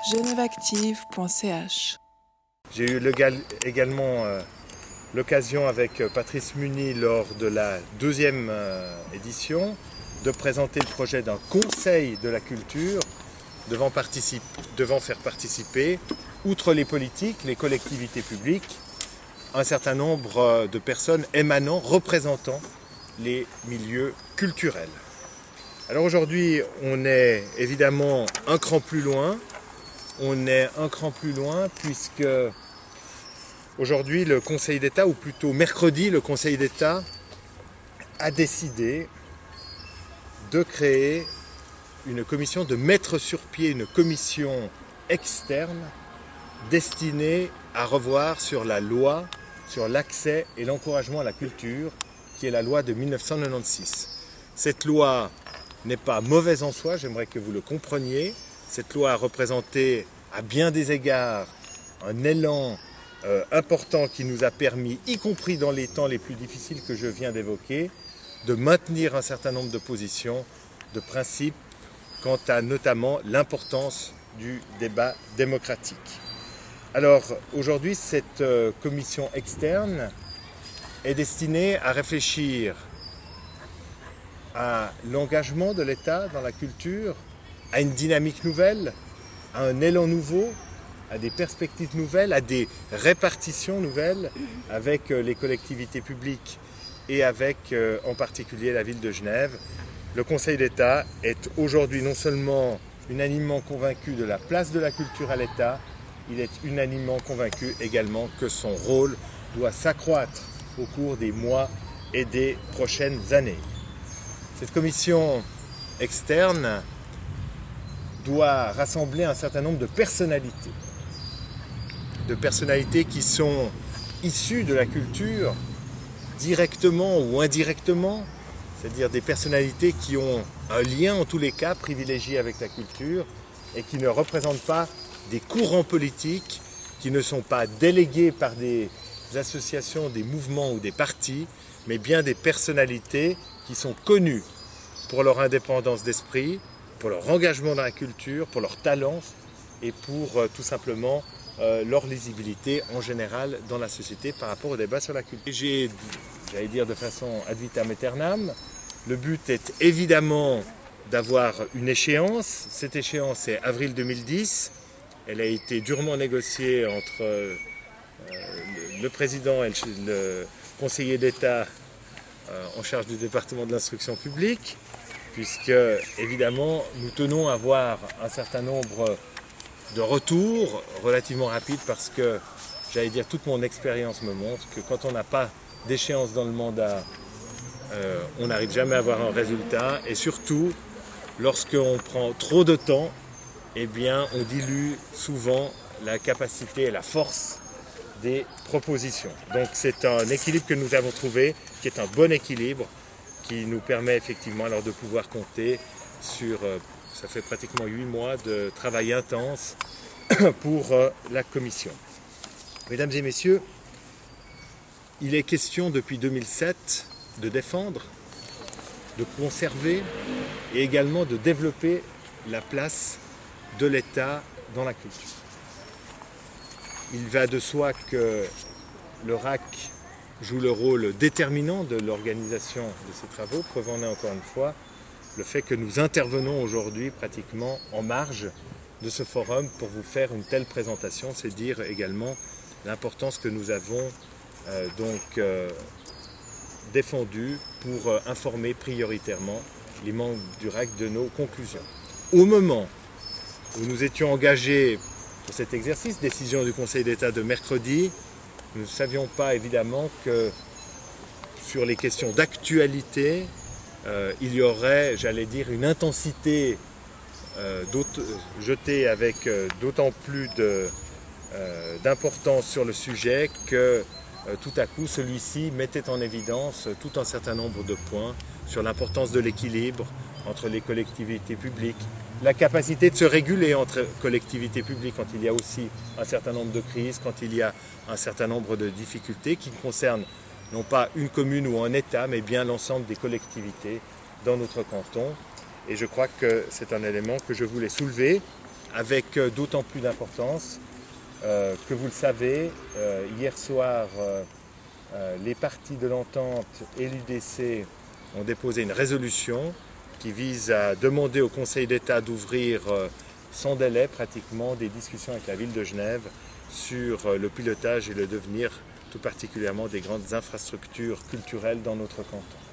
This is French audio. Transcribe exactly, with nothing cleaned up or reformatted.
genève active point c h. J'ai eu également euh, l'occasion avec Patrice Muni lors de la deuxième euh, édition de présenter le projet d'un conseil de la culture devant, devant faire participer, outre les politiques, les collectivités publiques, un certain nombre de personnes émanant, représentant les milieux culturels. Alors aujourd'hui, on est évidemment un cran plus loin. On est un cran plus loin puisque aujourd'hui le Conseil d'État, ou plutôt mercredi, le Conseil d'État a décidé de créer une commission, de mettre sur pied une commission externe destinée à revoir sur la loi sur l'accès et l'encouragement à la culture, qui est la loi de mille neuf cent quatre-vingt-seize. Cette loi n'est pas mauvaise en soi, j'aimerais que vous le compreniez. Cette loi a représenté à bien des égards un élan euh, important qui nous a permis, y compris dans les temps les plus difficiles que je viens d'évoquer, de maintenir un certain nombre de positions, de principes, quant à notamment l'importance du débat démocratique. Alors aujourd'hui, cette euh, commission externe est destinée à réfléchir à l'engagement de l'État dans la culture, à une dynamique nouvelle, à un élan nouveau, à des perspectives nouvelles, à des répartitions nouvelles avec les collectivités publiques et avec euh, en particulier la ville de Genève. Le Conseil d'État est aujourd'hui non seulement unanimement convaincu de la place de la culture à l'État, il est unanimement convaincu également que son rôle doit s'accroître au cours des mois et des prochaines années. Cette commission externe doit rassembler un certain nombre de personnalités, de personnalités qui sont issues de la culture, directement ou indirectement, c'est-à-dire des personnalités qui ont un lien en tous les cas privilégié avec la culture et qui ne représentent pas des courants politiques, qui ne sont pas délégués par des associations, des mouvements ou des partis, mais bien des personnalités qui sont connues pour leur indépendance d'esprit, pour leur engagement dans la culture, pour leur talent et pour euh, tout simplement euh, leur lisibilité en général dans la société par rapport au débat sur la culture. J'ai, j'allais dire de façon ad vitam aeternam, le but est évidemment d'avoir une échéance. Cette échéance est avril deux mille dix. Elle a été durement négociée entre euh, le, le président et le, le conseiller d'État euh, en charge du département de l'instruction publique, puisque évidemment nous tenons à avoir un certain nombre de retours relativement rapides, parce que j'allais dire toute mon expérience me montre que quand on n'a pas d'échéance dans le mandat, euh, on n'arrive jamais à avoir un résultat, et surtout lorsqu'on prend trop de temps, eh bien, on dilue souvent la capacité et la force des propositions. Donc c'est un équilibre que nous avons trouvé, qui est un bon équilibre, qui nous permet effectivement alors de pouvoir compter sur, euh, ça fait pratiquement huit mois de travail intense pour euh, la commission. Mesdames et messieurs, il est question depuis deux mille sept de défendre, de conserver et également de développer la place de l'État dans la culture. Il va de soi que le R A C joue le rôle déterminant de l'organisation de ces travaux. Preuve en est encore une fois le fait que nous intervenons aujourd'hui pratiquement en marge de ce forum pour vous faire une telle présentation. C'est dire également l'importance que nous avons euh, donc euh, défendue pour euh, informer prioritairement les membres du R A C de nos conclusions. Au moment où nous étions engagés pour cet exercice, décision du Conseil d'État de mercredi, nous ne savions pas évidemment que sur les questions d'actualité, euh, il y aurait, j'allais dire, une intensité euh, jetée avec euh, d'autant plus de, euh, d'importance sur le sujet que euh, tout à coup celui-ci mettait en évidence tout un certain nombre de points sur l'importance de l'équilibre entre les collectivités publiques, la capacité de se réguler entre collectivités publiques quand il y a aussi un certain nombre de crises, quand il y a un certain nombre de difficultés qui concernent non pas une commune ou un État, mais bien l'ensemble des collectivités dans notre canton. Et je crois que c'est un élément que je voulais soulever avec d'autant plus d'importance euh, que vous le savez, euh, hier soir, euh, euh, les parties de l'entente et l'U D C ont déposé une résolution qui vise à demander au Conseil d'État d'ouvrir euh, sans délai pratiquement des discussions avec la ville de Genève sur euh, le pilotage et le devenir tout particulièrement des grandes infrastructures culturelles dans notre canton.